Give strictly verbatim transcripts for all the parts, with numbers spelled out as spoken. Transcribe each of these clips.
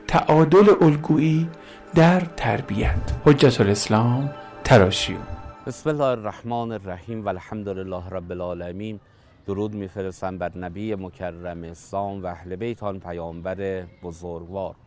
تعادل الگویی در تربیت. حجت الاسلام تراشیو. بسم الله الرحمن الرحیم و الحمدلله رب العالمین. درود میفرستم بر نبی مکرم اسلام و اهل بیت آن پیامبر بزرگوار.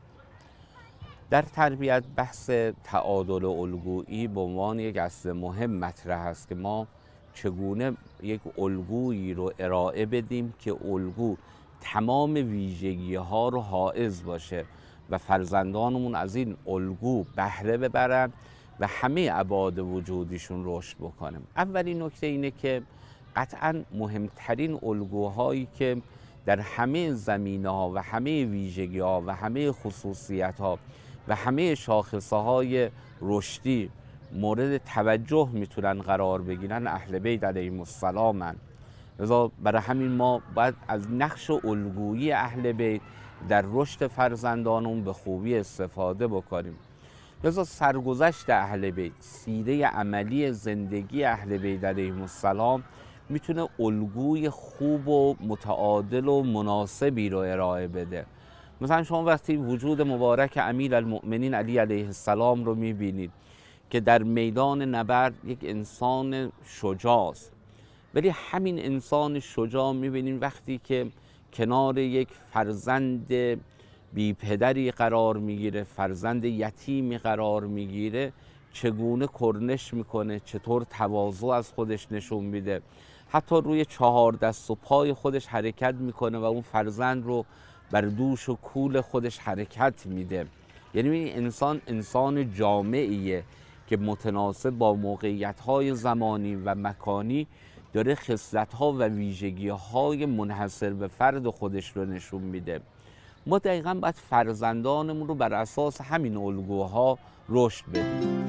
در تربیت بحث تعادل الگویی به عنوان یک اصل مهم مطرح است که ما چگونه یک الگویی رو ارائه بدیم که الگو تمام ویژگی ها رو حائز باشه و فرزندانمون از این الگو بهره ببرن و همه ابعاد وجودیشون رشد بکنه. اولین نکته اینه که قطعاً مهمترین الگوهایی که در همه زمینه‌ها و همه ویژگی‌ها و همه خصوصیت‌ها و همه شاخصه‌های رشدی مورد توجه میتونن قرار بگیرن اهل بیت علیهم السلام. لذا برای همین ما باید از نقش الگویی اهل بیت در رشد فرزندانمون به خوبی استفاده بکنیم. لذا سرگذشت اهل بیت، سیره عملی زندگی اهل بیت علیهم السلام میتونه الگوی خوب و متعادل و مناسبی رو ارائه بده. مثلا شما وقتی وجود مبارک امیرالمؤمنین علی علیه السلام رو میبینید که در میدان نبرد یک انسان شجاع است، ولی همین انسان شجاع میبینیم وقتی که کنار یک فرزند بی پدری قرار میگیره، فرزند یتیمی قرار میگیره، چگونه کرنش میکنه، چطور تواضع از خودش نشون میده، حتی روی چهار دست و پای خودش حرکت میکنه و اون فرزند رو بر دوش و کول خودش حرکت میده. یعنی این انسان انسان جامعیه که متناسب با موقعیت‌های زمانی و مکانی داره خصلت‌ها و ویژگی‌های منحصر به فرد خودش رو نشون میده. ما دقیقاً باید فرزندانمون رو بر اساس همین الگوها رشد بدیم.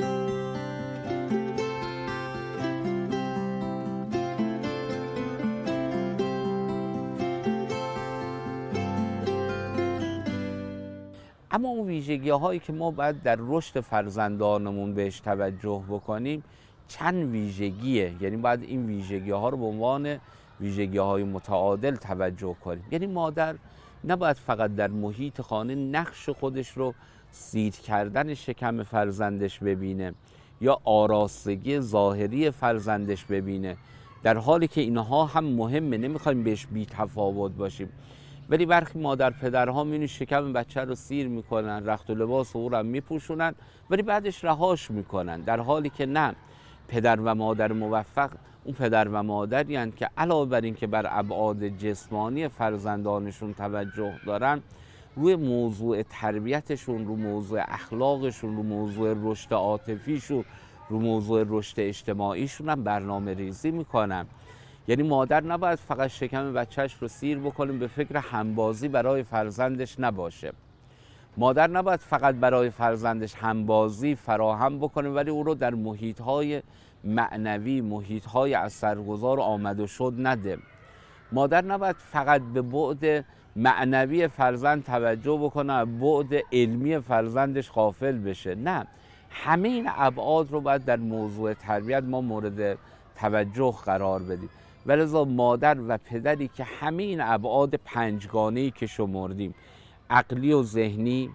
اما اون ویژگی هایی که ما باید در رشد فرزندانمون بهش توجه بکنیم چند ویژگیه. یعنی باید این ویژگی ها رو به عنوان ویژگی های متعادل توجه کنیم. یعنی مادر نباید فقط در محیط خانه نقش خودش رو سید کردن شکم فرزندش ببینه یا آراستگی ظاهری فرزندش ببینه، در حالی که اینها هم مهمه، نمیخوایم بهش بی تفاوت باشیم. ولی برخی مادر پدرها میبینی شکم بچه رو سیر میکنن، رخت و لباس او رو میپوشونن، ولی بعدش رهاش میکنن، در حالی که نه، پدر و مادر موفق اون پدر و مادری هستند که علاوه بر این که بر ابعاد جسمانی فرزندانشون توجه دارن، روی موضوع تربیتشون، رو موضوع اخلاقشون، رو موضوع رشد عاطفیشون، رو موضوع رشد اجتماعیشون هم برنامه ریزی میکنن. یعنی مادر نباید فقط شکم بچهش رو سیر بکنیم به فکر همبازی برای فرزندش نباشه. مادر نباید فقط برای فرزندش همبازی فراهم بکنه ولی او رو در محیط‌های معنوی، محیط‌های اثرگذار آمد و شد نده. مادر نباید فقط به بعد معنوی فرزند توجه بکنه، بعد علمی فرزندش غافل بشه. نه، همه این ابعاد رو باید در موضوع تربیت ما مورد توجه قرار بدیم. ولذا مادر و پدری که همه این ابعاد پنجگانه‌ای که شمردیم، عقلی و ذهنی،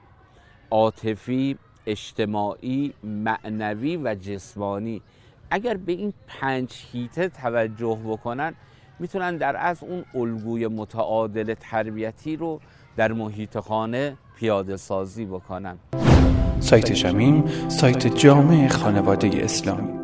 عاطفی، اجتماعی، معنوی و جسمانی، اگر به این پنج حیطه توجه بکنن میتونن در از اون الگوی متعادل تربیتی رو در محیط خانه پیاده سازی بکنن. سایت شمیم، سایت جامع خانواده اسلامی.